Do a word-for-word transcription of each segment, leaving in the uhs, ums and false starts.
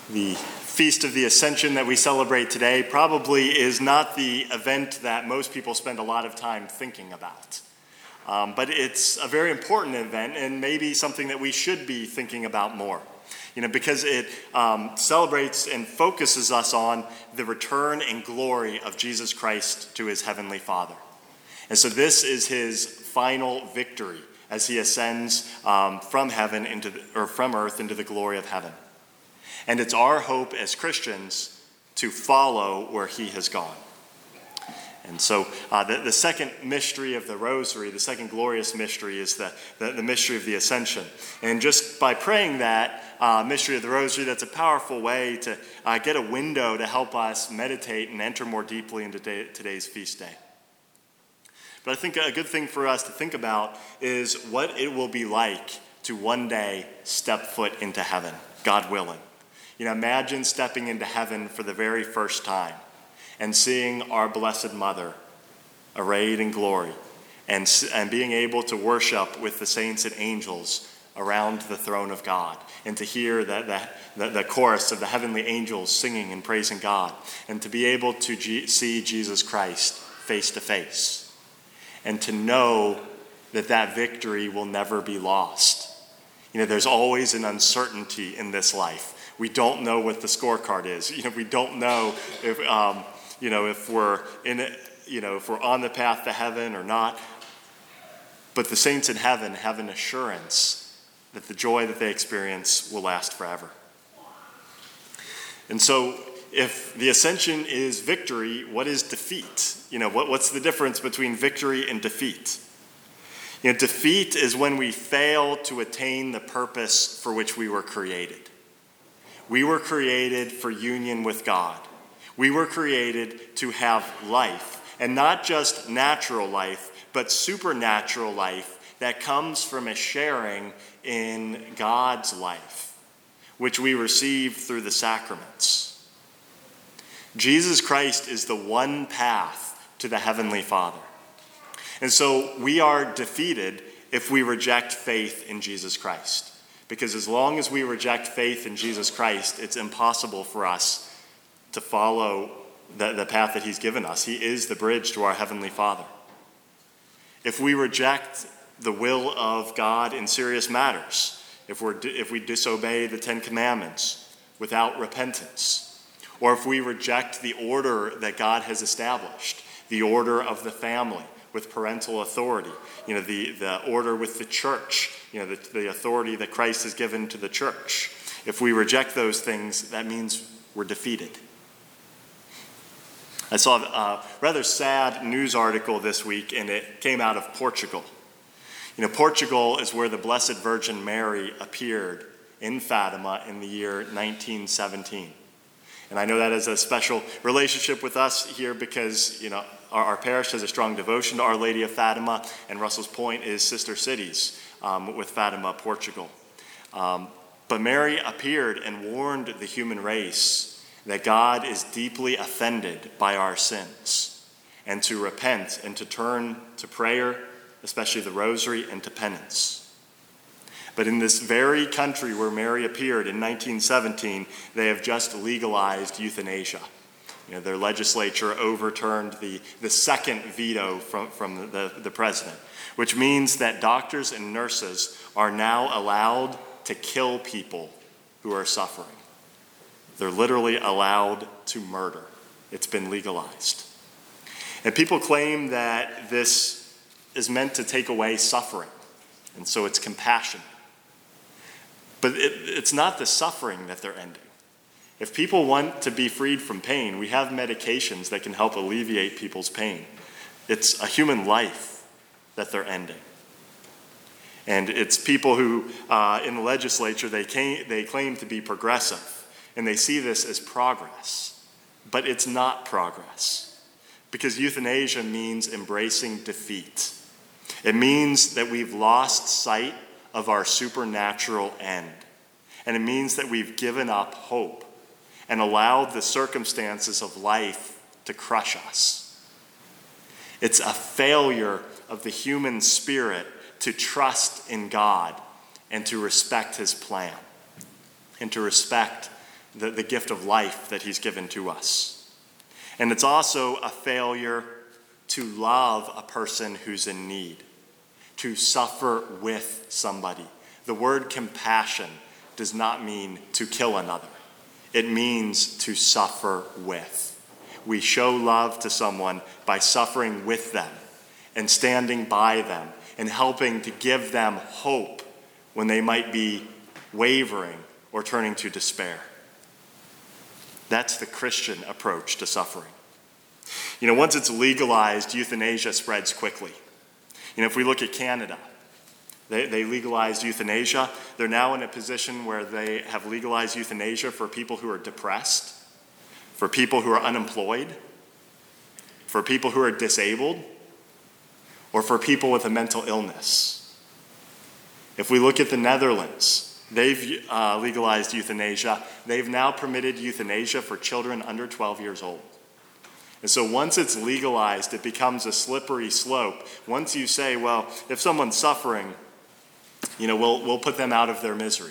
The Feast of the Ascension that we celebrate today probably is not the event that most people spend a lot of time thinking about. Um, but it's a very important event and maybe something that we should be thinking about more. You know, because it um, celebrates and focuses us on the return and glory of Jesus Christ to his heavenly Father. And so this is his final victory as he ascends um, from heaven into the, or from earth into the glory of heaven. And it's our hope as Christians to follow where he has gone. And so uh, the, the second mystery of the Rosary, the second glorious mystery, is the, the, the mystery of the Ascension. And just by praying that uh, mystery of the Rosary, that's a powerful way to uh, get a window to help us meditate and enter more deeply into day, today's feast day. But I think a good thing for us to think about is what it will be like to one day step foot into heaven, God willing. You know, imagine stepping into heaven for the very first time and seeing our Blessed Mother arrayed in glory and, and being able to worship with the saints and angels around the throne of God and to hear the, the, the, the chorus of the heavenly angels singing and praising God and to be able to G- see Jesus Christ face to face and to know that that victory will never be lost. You know, there's always an uncertainty in this life. We don't know what the scorecard is. You know, we don't know if, um, you know, if we're in it, you know, if we're on the path to heaven or not. But the saints in heaven have an assurance that the joy that they experience will last forever. And so, if the ascension is victory, what is defeat? You know, what, what's the difference between victory and defeat? You know, defeat is when we fail to attain the purpose for which we were created. We were created for union with God. We were created to have life, and not just natural life, but supernatural life that comes from a sharing in God's life, which we receive through the sacraments. Jesus Christ is the one path to the Heavenly Father. And so we are defeated if we reject faith in Jesus Christ. Because as long as we reject faith in Jesus Christ, it's impossible for us to follow the, the path that he's given us. He is the bridge to our Heavenly Father. If we reject the will of God in serious matters, if, we're, if we disobey the Ten Commandments without repentance, or if we reject the order that God has established, the order of the family with parental authority, you know, the, the order with the church, you know, the, the authority that Christ has given to the church. If we reject those things, that means we're defeated. I saw a rather sad news article this week, and it came out of Portugal. You know, Portugal is where the Blessed Virgin Mary appeared in Fatima in the year nineteen seventeen. And I know that has a special relationship with us here because, you know, our, our parish has a strong devotion to Our Lady of Fatima, and Russell's Point is sister cities um, with Fatima, Portugal. Um, but Mary appeared and warned the human race that God is deeply offended by our sins and to repent and to turn to prayer, especially the rosary, and to penance. But in this very country where Mary appeared in nineteen seventeen, they have just legalized euthanasia. You know, their legislature overturned the, the second veto from, from the, the president, which means that doctors and nurses are now allowed to kill people who are suffering. They're literally allowed to murder. It's been legalized. And people claim that this is meant to take away suffering, and so it's compassionate. But it, it's not the suffering that they're ending. If people want to be freed from pain, we have medications that can help alleviate people's pain. It's a human life that they're ending. And it's people who, uh, in the legislature, they, came, they claim to be progressive, and they see this as progress. But it's not progress, because euthanasia means embracing defeat. It means that we've lost sight of our supernatural end. And it means that we've given up hope and allowed the circumstances of life to crush us. It's a failure of the human spirit to trust in God and to respect his plan and to respect the, the gift of life that he's given to us. And it's also a failure to love a person who's in need, to suffer with somebody. The word compassion does not mean to kill another. It means to suffer with. We show love to someone by suffering with them and standing by them and helping to give them hope when they might be wavering or turning to despair. That's the Christian approach to suffering. You know, once it's legalized, euthanasia spreads quickly. You know, if we look at Canada, they, they legalized euthanasia. They're now in a position where they have legalized euthanasia for people who are depressed, for people who are unemployed, for people who are disabled, or for people with a mental illness. If we look at the Netherlands, they've uh, legalized euthanasia. They've now permitted euthanasia for children under twelve years old. And so once it's legalized, it becomes a slippery slope. Once you say, well, if someone's suffering, you know, we'll, we'll put them out of their misery.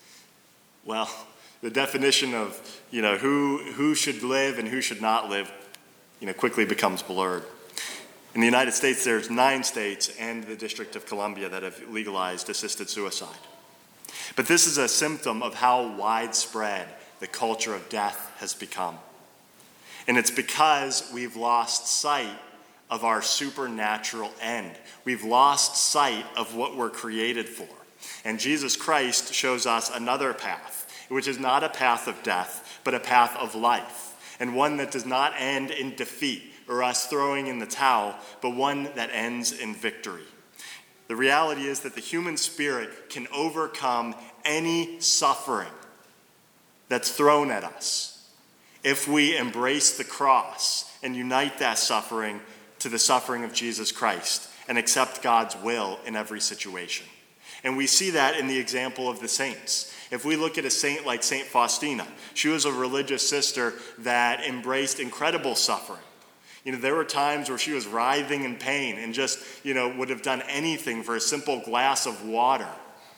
Well, the definition of, you know, who, who should live and who should not live, you know, quickly becomes blurred. In the United States, there's nine states and the District of Columbia that have legalized assisted suicide. But this is a symptom of how widespread the culture of death has become. And it's because we've lost sight of our supernatural end. We've lost sight of what we're created for. And Jesus Christ shows us another path, which is not a path of death, but a path of life, and one that does not end in defeat or us throwing in the towel, but one that ends in victory. The reality is that the human spirit can overcome any suffering that's thrown at us if we embrace the cross and unite that suffering to the suffering of Jesus Christ and accept God's will in every situation. And we see that in the example of the saints. If we look at a saint like Saint Faustina, she was a religious sister that embraced incredible suffering. You know, there were times where she was writhing in pain and just, you know, would have done anything for a simple glass of water.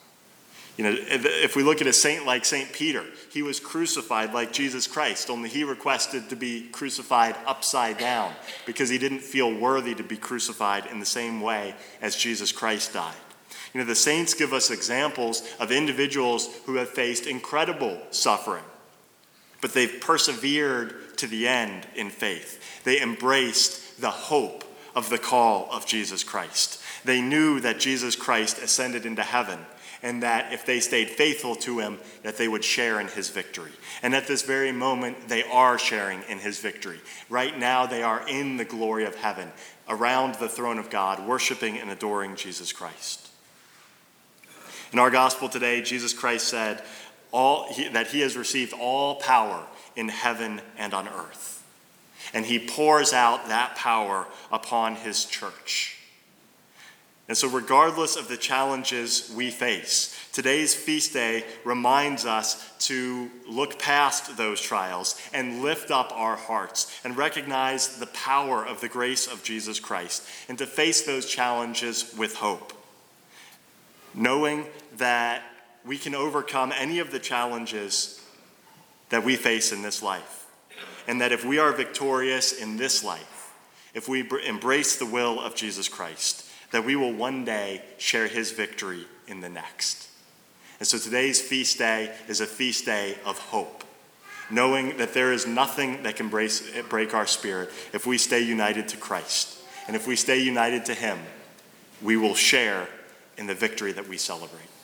You know, if we look at a saint like Saint Peter, he was crucified like Jesus Christ, only he requested to be crucified upside down because he didn't feel worthy to be crucified in the same way as Jesus Christ died. You know, the saints give us examples of individuals who have faced incredible suffering, but they've persevered to the end in faith. They embraced the hope of the call of Jesus Christ. They knew that Jesus Christ ascended into heaven, and that if they stayed faithful to him, that they would share in his victory. And at this very moment, they are sharing in his victory. Right now, they are in the glory of heaven, around the throne of God, worshiping and adoring Jesus Christ. In our gospel today, Jesus Christ said all, he, that he has received all power in heaven and on earth. And he pours out that power upon his church. And so regardless of the challenges we face, today's feast day reminds us to look past those trials and lift up our hearts and recognize the power of the grace of Jesus Christ and to face those challenges with hope, knowing that we can overcome any of the challenges that we face in this life, and that if we are victorious in this life, if we embrace the will of Jesus Christ, that we will one day share his victory in the next. And so today's feast day is a feast day of hope, knowing that there is nothing that can brace, break our spirit if we stay united to Christ. And if we stay united to him, we will share in the victory that we celebrate.